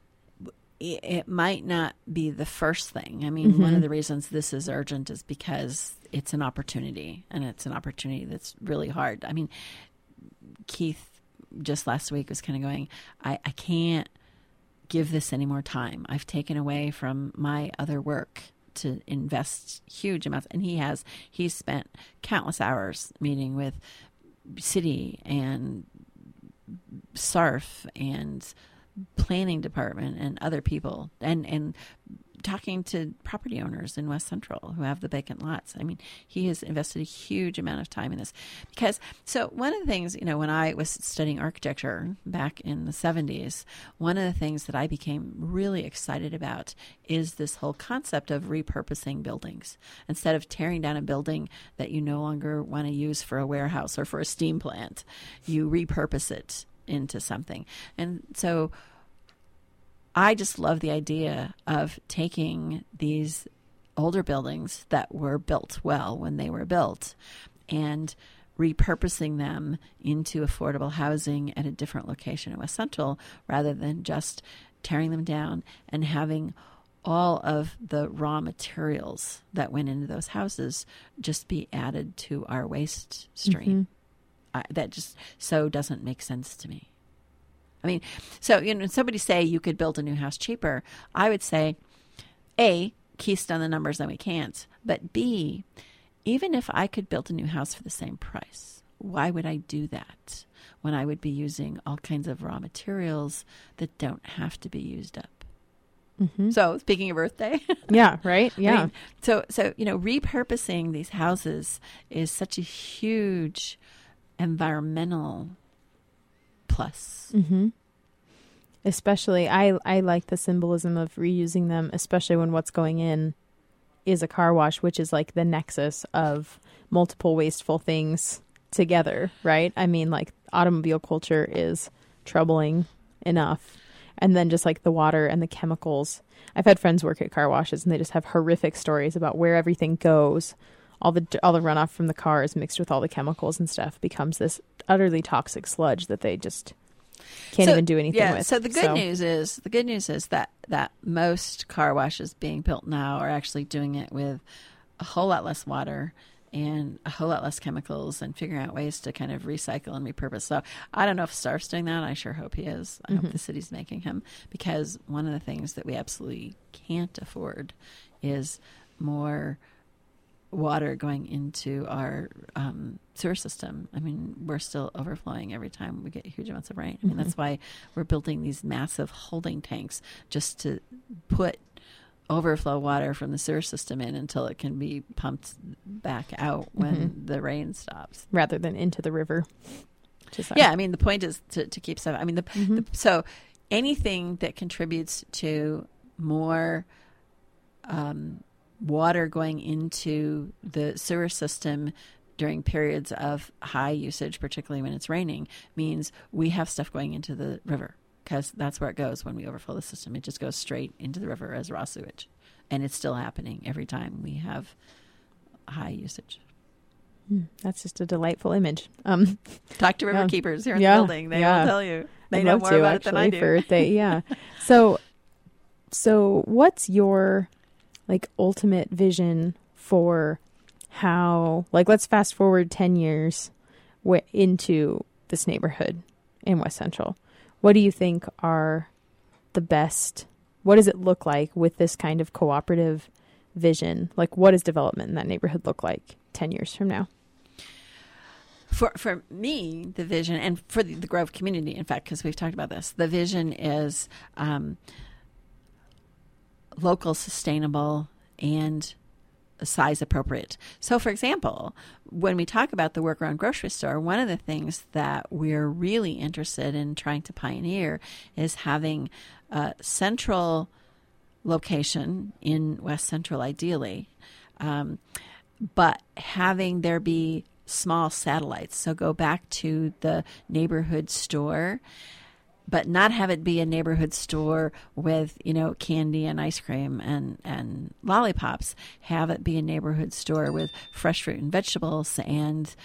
It might not be the first thing. I mean, one of the reasons this is urgent is because it's an opportunity, and it's an opportunity that's really hard. I mean, Keith just last week was kind of going, I can't give this any more time. I've taken away from my other work to invest huge amounts. And he's spent countless hours meeting with city and SARF and planning department and other people and talking to property owners in West Central who have the vacant lots. I mean, he has invested a huge amount of time in this so one of the things, when I was studying architecture back in the 70s, one of the things that I became really excited about is this whole concept of repurposing buildings. Instead of tearing down a building that you no longer want to use for a warehouse or for a steam plant, you repurpose it into something. And so I just love the idea of taking these older buildings that were built well when they were built and repurposing them into affordable housing at a different location in West Central, rather than just tearing them down and having all of the raw materials that went into those houses just be added to our waste stream. That just so doesn't make sense to me. I mean, so, somebody say you could build a new house cheaper. I would say, A, Keith's done the numbers and we can't. But B, even if I could build a new house for the same price, why would I do that when I would be using all kinds of raw materials that don't have to be used up? Mm-hmm. So speaking of Earth Day. Yeah, right. Yeah. I mean, so, repurposing these houses is such a huge environmental plus. Mm-hmm. Especially, I like the symbolism of reusing them, especially when what's going in is a car wash, which is like the nexus of multiple wasteful things together, right? I mean, like automobile culture is troubling enough. And then just like the water and the chemicals. I've had friends work at car washes and they just have horrific stories about where everything goes. All the runoff from the cars mixed with all the chemicals and stuff becomes this utterly toxic sludge that they just can't even do anything with. So the good news is that most car washes being built now are actually doing it with a whole lot less water and a whole lot less chemicals and figuring out ways to kind of recycle and repurpose. So I don't know if SARF's doing that. I sure hope he is. I hope the city's making him, because one of the things that we absolutely can't afford is more water going into our sewer system. I mean, we're still overflowing every time we get huge amounts of rain. I mean, that's why we're building these massive holding tanks just to put overflow water from the sewer system in until it can be pumped back out when the rain stops. Rather than into the river. Yeah, I mean, the point is to keep stuff. I mean, so anything that contributes to more water going into the sewer system during periods of high usage, particularly when it's raining, means we have stuff going into the river, because that's where it goes when we overflow the system. It just goes straight into the river as raw sewage. And it's still happening every time we have high usage. That's just a delightful image. Talk to river keepers here in the building. They will tell you. They know more about it than I do. So what's your ultimate vision for how, let's fast forward 10 years into this neighborhood in West Central. What do you think are the best, what does it look like with this kind of cooperative vision? What does development in that neighborhood look like 10 years from now? For me, the vision, and for the Grove community, in fact, because we've talked about this, the vision is local, sustainable, and size appropriate. So, for example, when we talk about the workaround grocery store, one of the things that we're really interested in trying to pioneer is having a central location in West Central, ideally, but having there be small satellites. So go back to the neighborhood store, but not have it be a neighborhood store with, candy and ice cream and lollipops. Have it be a neighborhood store with fresh fruit and vegetables and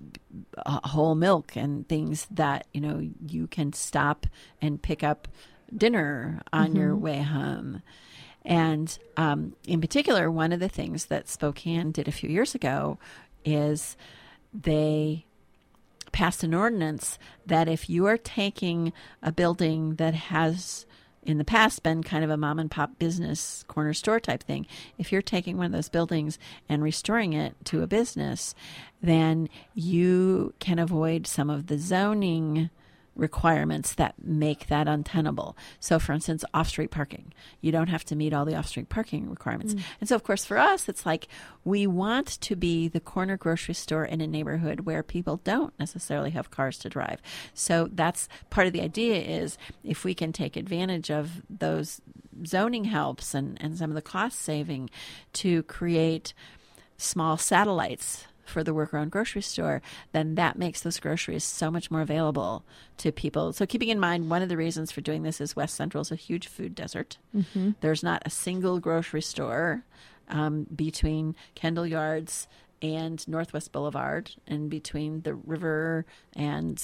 whole milk and things that, you can stop and pick up dinner on your way home. And in particular, one of the things that Spokane did a few years ago is they passed an ordinance that if you are taking a building that has in the past been kind of a mom and pop business corner store type thing, if you're taking one of those buildings and restoring it to a business, then you can avoid some of the zoning requirements that make that untenable. So, for instance, off-street parking. You don't have to meet all the off-street parking requirements. And so, of course, for us, it's we want to be the corner grocery store in a neighborhood where people don't necessarily have cars to drive. So that's part of the idea, is if we can take advantage of those zoning helps and some of the cost saving to create small satellites for the workaround grocery store, then that makes those groceries so much more available to people. So keeping in mind, one of the reasons for doing this is West Central is a huge food desert. There's not a single grocery store between Kendall Yards and Northwest Boulevard and between the river and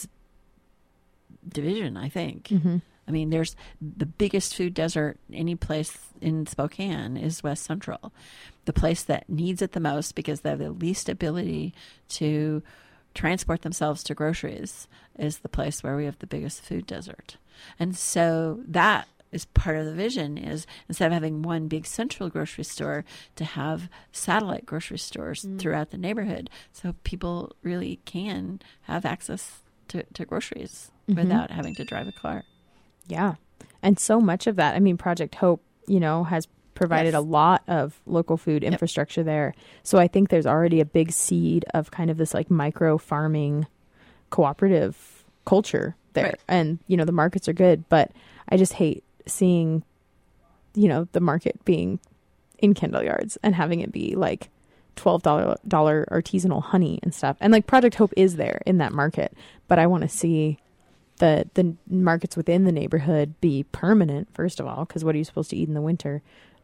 Division, I think. I mean, there's the biggest food desert any place in Spokane is West Central. The place that needs it the most because they have the least ability to transport themselves to groceries is the place where we have the biggest food desert. And so that is part of the vision, is instead of having one big central grocery store, to have satellite grocery stores throughout the neighborhood so people really can have access to groceries without having to drive a car. Yeah. And so much of that, I mean, Project Hope, has provided a lot of local food infrastructure there. So I think there's already a big seed of kind of this micro farming cooperative culture there. Right. And, the markets are good, but I just hate seeing, the market being in Kendall Yards and having it be $12 artisanal honey and stuff. And Project Hope is there in that market, but I want to see the markets within the neighborhood be permanent, first of all, because what are you supposed to eat in the winter?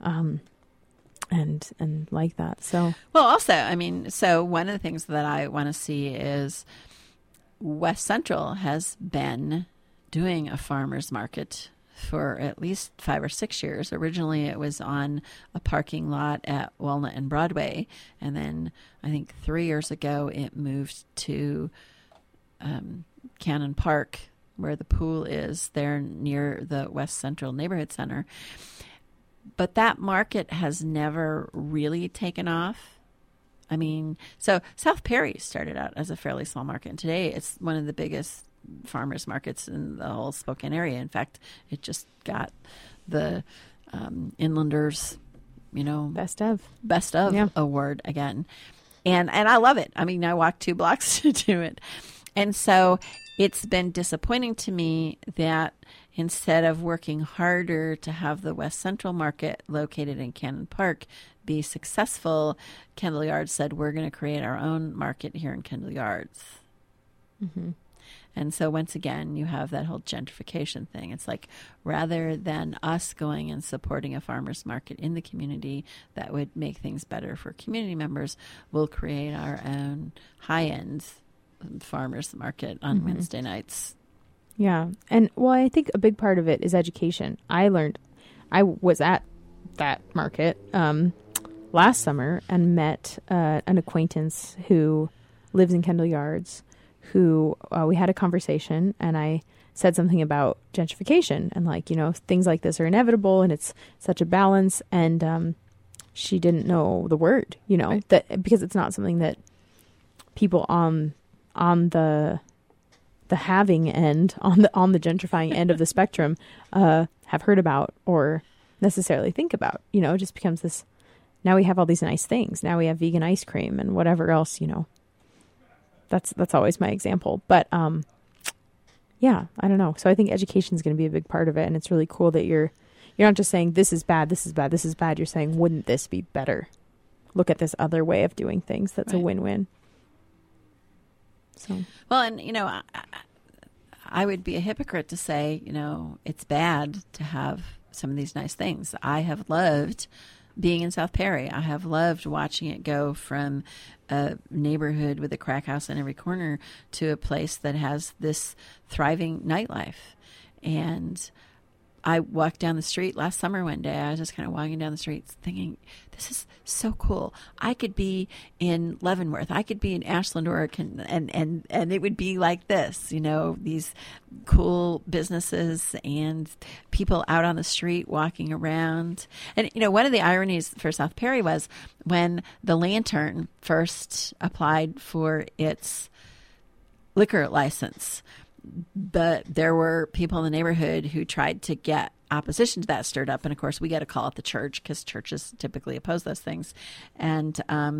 And like that. So, well, also, I mean, so one of the things that I want to see is West Central has been doing a farmer's market for at least 5 or 6 years. Originally, it was on a parking lot at Walnut and Broadway. And then I think 3 years ago, it moved to Cannon Park, where the pool is, there near the West Central Neighborhood Center. But that market has never really taken off. I mean, so South Perry started out as a fairly small market, and today it's one of the biggest farmers markets in the whole Spokane area. In fact, it just got the Inlanders, Best of yeah. award again. And I love it. I mean, I walked 2 blocks to do it. And so it's been disappointing to me that instead of working harder to have the West Central Market located in Cannon Park be successful, Kendall Yards said, we're going to create our own market here in Kendall Yards. Mm-hmm. And so once again, you have that whole gentrification thing. It's like, rather than us going and supporting a farmer's market in the community that would make things better for community members, we'll create our own high-end farmer's market on mm-hmm. Wednesday nights. Yeah. And I think a big part of it is education. I was at that market last summer and met an acquaintance who lives in Kendall Yards, who we had a conversation, and I said something about gentrification and things like this are inevitable and it's such a balance. And she didn't know the word, right. that because it's not something that people on the having end, on the gentrifying end of the spectrum have heard about or necessarily think about. It just becomes this, now we have all these nice things. Now we have vegan ice cream and whatever else, That's always my example. But yeah, I don't know. So I think education is going to be a big part of it. And it's really cool that you're not just saying this is bad, this is bad, this is bad. You're saying, wouldn't this be better? Look at this other way of doing things. That's right. a win-win. So well, and I would be a hypocrite to say, it's bad to have some of these nice things. I have loved being in South Perry. I have loved watching it go from a neighborhood with a crack house in every corner to a place that has this thriving nightlife. And I walked down the street last summer one day. I was just kind of walking down the street thinking, this is so cool. I could be in Leavenworth. I could be in Ashland, Oregon, and it would be like this, these cool businesses and people out on the street walking around. And, one of the ironies for South Perry was when the Lantern first applied for its liquor license, but there were people in the neighborhood who tried to get opposition to that stirred up. And of course, we get a call at the church because churches typically oppose those things. And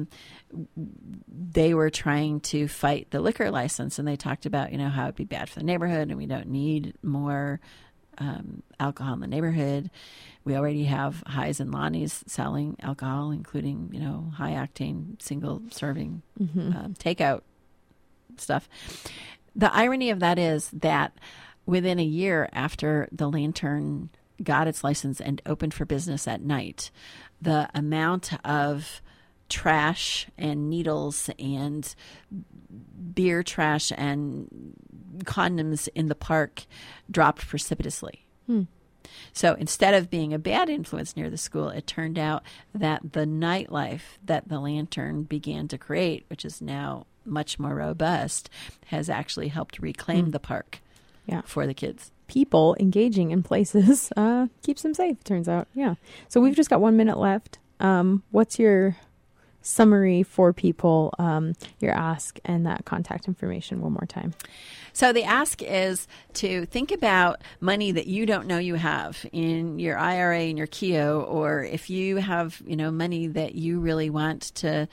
they were trying to fight the liquor license. And they talked about, how it'd be bad for the neighborhood and we don't need more alcohol in the neighborhood. We already have Highs and Lonnie's selling alcohol, including, high octane, single serving mm-hmm. Takeout stuff. The irony of that is that within a year after the Lantern got its license and opened for business at night, the amount of trash and needles and beer trash and condoms in the park dropped precipitously. So instead of being a bad influence near the school, it turned out that the nightlife that the Lantern began to create, which is now much more robust, has actually helped reclaim the park for the kids. People engaging in places keeps them safe, turns out. Yeah. So we've just got 1 minute left. What's your summary for people, your ask and that contact information one more time? So the ask is to think about money that you don't know you have in your IRA and your KEO, or if you have, money that you really want to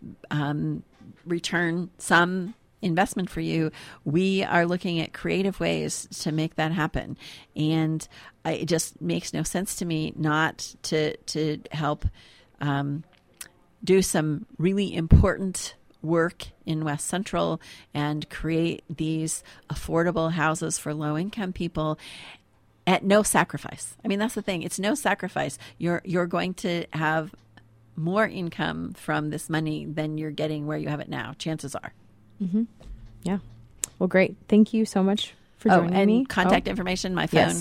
return some investment for you. We are looking at creative ways to make that happen. And it just makes no sense to me not to help do some really important work in West Central and create these affordable houses for low-income people at no sacrifice. I mean, that's the thing. It's no sacrifice. You're going to have more income from this money than you're getting where you have it now. Chances are. Mm-hmm. Yeah. Well, great. Thank you so much for joining me. Contact information, my phone,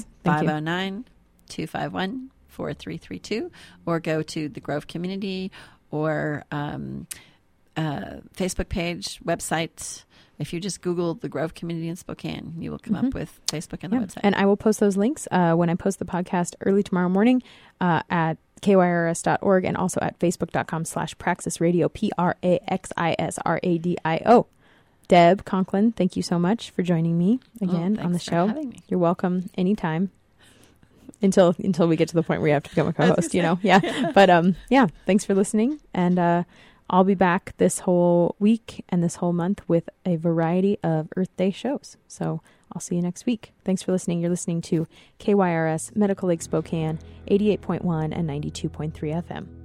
509-251-4332, or go to the Grove Community or Facebook page, website. If you just Google the Grove Community in Spokane, you will come up with Facebook and the website. And I will post those links when I post the podcast early tomorrow morning at kyrs.org, and also at facebook.com/praxisradio, PRAXISRADIO. Deb Conklin, thank you so much for joining me again on the show. Having me. You're welcome anytime. Until we get to the point where you have to become a co-host, Yeah. But thanks for listening. And I'll be back this whole week and this whole month with a variety of Earth Day shows. So I'll see you next week. Thanks for listening. You're listening to KYRS Medical Lake Spokane, 88.1 and 92.3 FM.